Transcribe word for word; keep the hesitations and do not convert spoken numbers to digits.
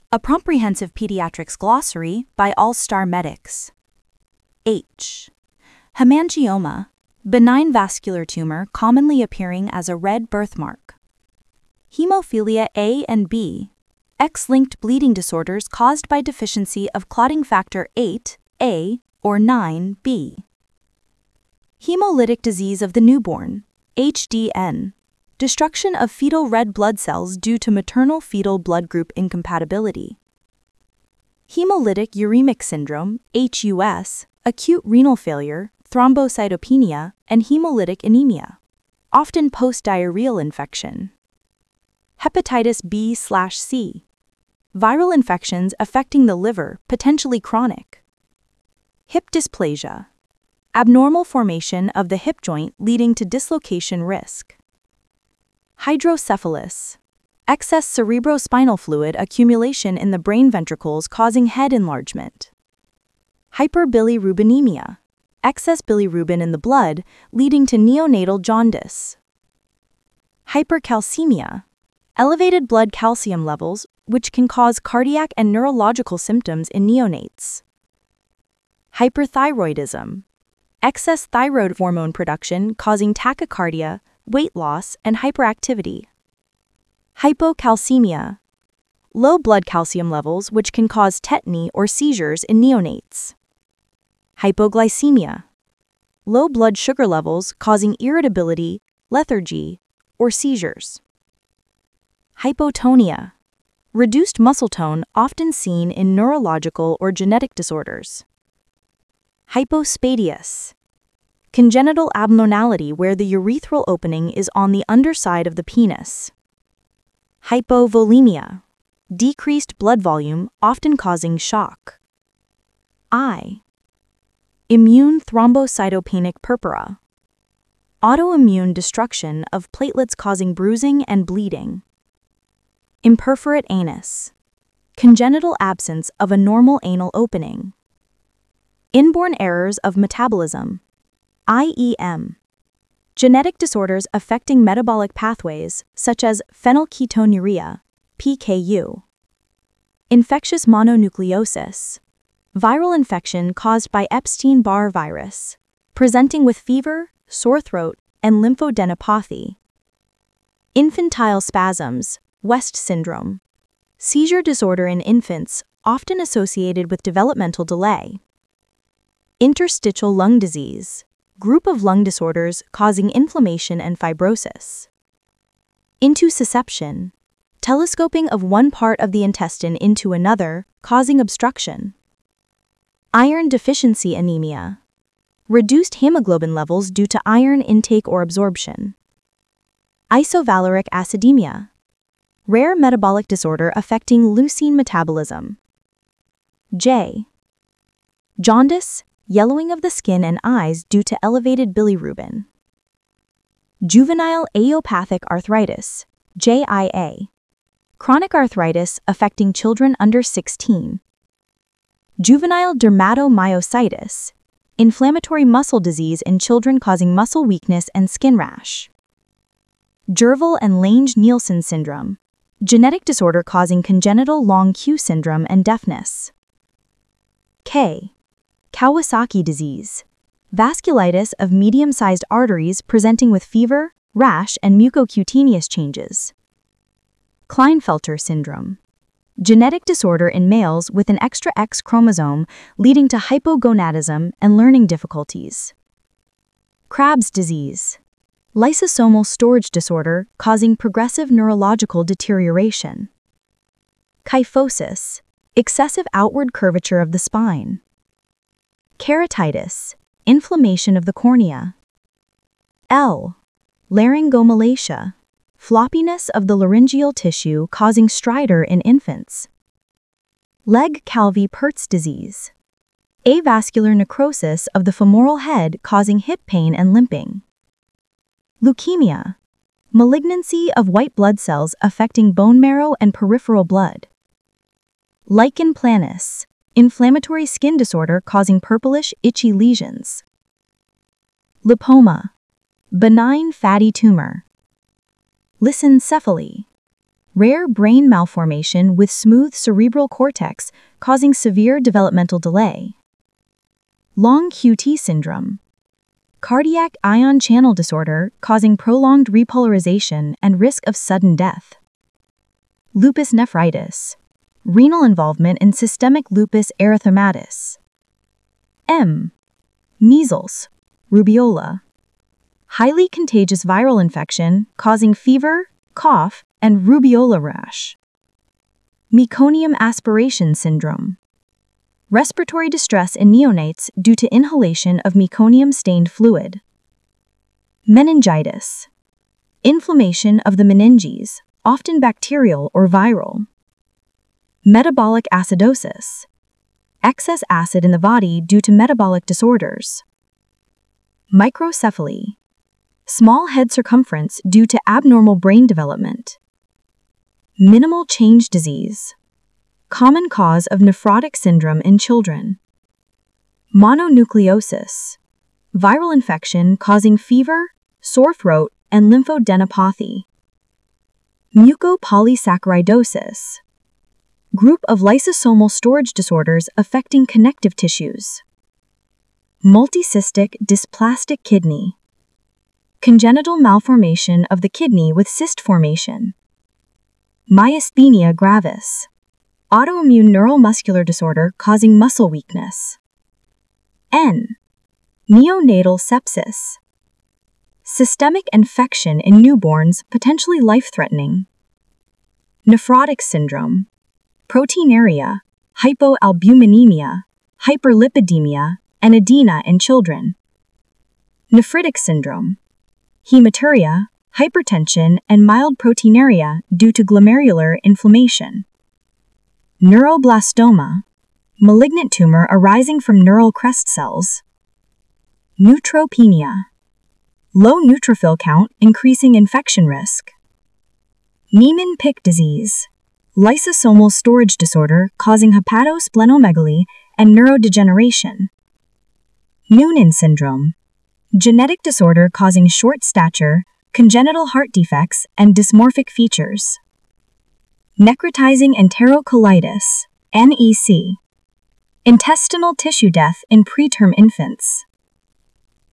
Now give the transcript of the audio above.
A comprehensive pediatrics glossary by All Star Medics. H. Hemangioma, benign vascular tumor commonly appearing as a red birthmark. Hemophilia A and B, X-linked bleeding disorders caused by deficiency of clotting factor eight A or nine B. Hemolytic disease of the newborn, H D N, destruction of fetal red blood cells due to maternal fetal blood group incompatibility. Hemolytic uremic syndrome, H U S, acute renal failure, thrombocytopenia, and hemolytic anemia, often post-diarrheal infection. Hepatitis B slash C, viral infections affecting the liver, potentially chronic. Hip dysplasia, abnormal formation of the hip joint leading to dislocation risk. Hydrocephalus, excess cerebrospinal fluid accumulation in the brain ventricles causing head enlargement. Hyperbilirubinemia, excess bilirubin in the blood leading to neonatal jaundice. Hypercalcemia, elevated blood calcium levels which can cause cardiac and neurological symptoms in neonates. Hyperthyroidism, excess thyroid hormone production causing tachycardia, weight loss, and hyperactivity. Hypocalcemia, low blood calcium levels which can cause tetany or seizures in neonates. Hypoglycemia, low blood sugar levels causing irritability, lethargy, or seizures. Hypotonia, reduced muscle tone often seen in neurological or genetic disorders. Hypospadias, congenital abnormality where the urethral opening is on the underside of the penis. Hypovolemia, decreased blood volume often causing shock. I. Immune thrombocytopenic purpura, autoimmune destruction of platelets causing bruising and bleeding. Imperforate anus, congenital absence of a normal anal opening. Inborn errors of metabolism, I E M, genetic disorders affecting metabolic pathways such as phenylketonuria, P K U. Infectious mononucleosis, viral infection caused by Epstein-Barr virus, presenting with fever, sore throat, and lymphadenopathy. Infantile spasms, West syndrome, seizure disorder in infants often associated with developmental delay. Interstitial lung disease, group of lung disorders causing inflammation and fibrosis. Intussusception, telescoping of one part of the intestine into another, causing obstruction. Iron deficiency anemia, reduced hemoglobin levels due to iron intake or absorption. Isovaleric acidemia, rare metabolic disorder affecting leucine metabolism. J. Jaundice, yellowing of the skin and eyes due to elevated bilirubin. Juvenile idiopathic arthritis, J I A, chronic arthritis affecting children under sixteen. Juvenile dermatomyositis, inflammatory muscle disease in children causing muscle weakness and skin rash. Jervell and Lange-Nielsen syndrome, genetic disorder causing congenital long Q syndrome and deafness. K. Kawasaki disease, vasculitis of medium-sized arteries presenting with fever, rash, and mucocutaneous changes. Klinefelter syndrome, genetic disorder in males with an extra X chromosome leading to hypogonadism and learning difficulties. Krabs disease, lysosomal storage disorder causing progressive neurological deterioration. Kyphosis, excessive outward curvature of the spine. Keratitis, inflammation of the cornea. L. Laryngomalacia, floppiness of the laryngeal tissue causing stridor in infants. Legg-Calvé-Pertz disease, avascular necrosis of the femoral head causing hip pain and limping. Leukemia, malignancy of white blood cells affecting bone marrow and peripheral blood. Lichen planus, inflammatory skin disorder causing purplish, itchy lesions. Lipoma, benign fatty tumor. Lissencephaly, rare brain malformation with smooth cerebral cortex causing severe developmental delay. Long Q T syndrome, cardiac ion channel disorder causing prolonged repolarization and risk of sudden death. Lupus nephritis, renal involvement in systemic lupus erythematosus. M. Measles, rubeola, highly contagious viral infection causing fever, cough, and rubeola rash. Meconium aspiration syndrome, respiratory distress in neonates due to inhalation of meconium-stained fluid. Meningitis, inflammation of the meninges, often bacterial or viral. Metabolic acidosis, excess acid in the body due to metabolic disorders. Microcephaly, small head circumference due to abnormal brain development. Minimal change disease, common cause of nephrotic syndrome in children. Mononucleosis, viral infection causing fever, sore throat, and lymphadenopathy. Mucopolysaccharidosis, group of lysosomal storage disorders affecting connective tissues. Multicystic dysplastic kidney, congenital malformation of the kidney with cyst formation. Myasthenia gravis, autoimmune neuromuscular disorder causing muscle weakness. N. Neonatal sepsis, systemic infection in newborns potentially life-threatening. Nephrotic syndrome, proteinuria, hypoalbuminemia, hyperlipidemia, and edema in children. Nephritic syndrome, hematuria, hypertension, and mild proteinuria due to glomerular inflammation. Neuroblastoma, malignant tumor arising from neural crest cells. Neutropenia, low neutrophil count increasing infection risk. Niemann-Pick disease, lysosomal storage disorder causing hepatosplenomegaly and neurodegeneration. Noonan syndrome, genetic disorder causing short stature, congenital heart defects, and dysmorphic features. Necrotizing enterocolitis, N E C, intestinal tissue death in preterm infants.